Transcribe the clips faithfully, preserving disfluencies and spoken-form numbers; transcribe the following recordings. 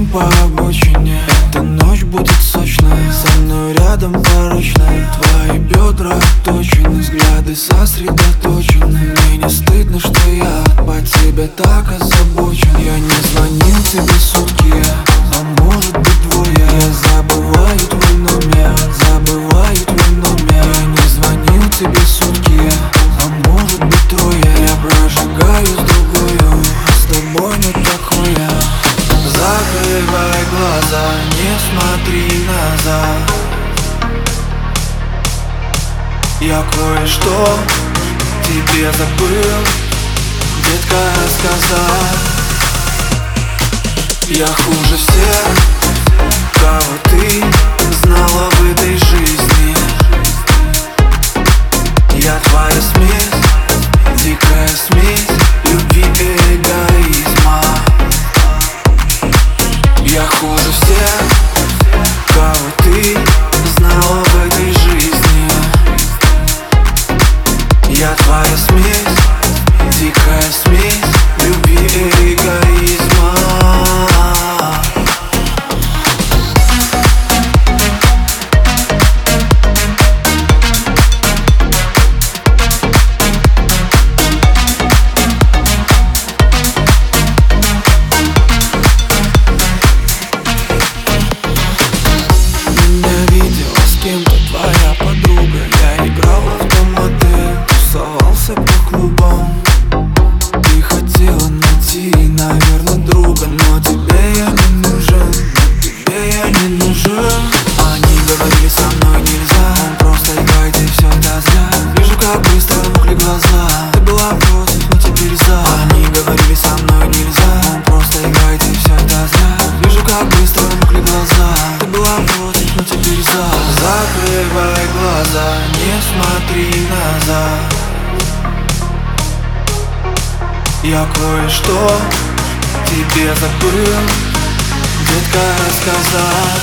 по обочине. Эта ночь будет сочная, со мной рядом порочная. Твои бедра отточены, взгляды сосредоточены. Мне не стыдно, что я по тебе так озабочен. Я не звонил тебе сутки, а может быть двое. Я забываю твой номер, забываю твой номер. Я не звонил тебе сутки, а может быть трое. Я прожигаю с другою, с тобой не такое. Закрывай глаза, не смотри назад. Я кое-что тебе забыл, детка, рассказать. Я хуже всех, кого ты знала в этой жизни. Я твоя смесь, дикая смесь любви и эгоизма. Я хуже всех, кого ты знала в этой жизни. Я твоя смесь, дикая смесь любви и эгоизма. Кем-то твоя подруга, я играл в автоматы, тусовался по клубам. Ты хотела найти, наверное, друга, но тебе я не нужен, но тебе я не нужен. Они говорили, со мной нельзя, он просто играет и все это зря. Вижу, как быстро намокли глаза, ты была против, но теперь за. Они говорили, со мной нельзя, он просто играет и все это зря. Вижу, как быстро намокли глаза, ты была против, но теперь за. Закрывай глаза, не смотри назад. Я кое-что тебе забыл, детка, рассказать.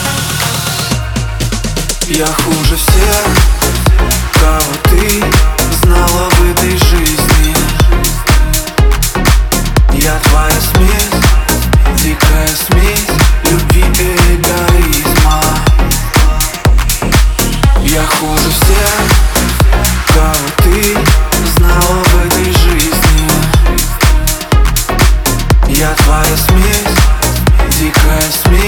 Я хуже всех, кого ты знала в этой жизни. Я твоя смесь, дикая смесь любви и эгоизма. Я хуже всех, кого ты знала в этой жизни. Я твоя смесь, дикая смесь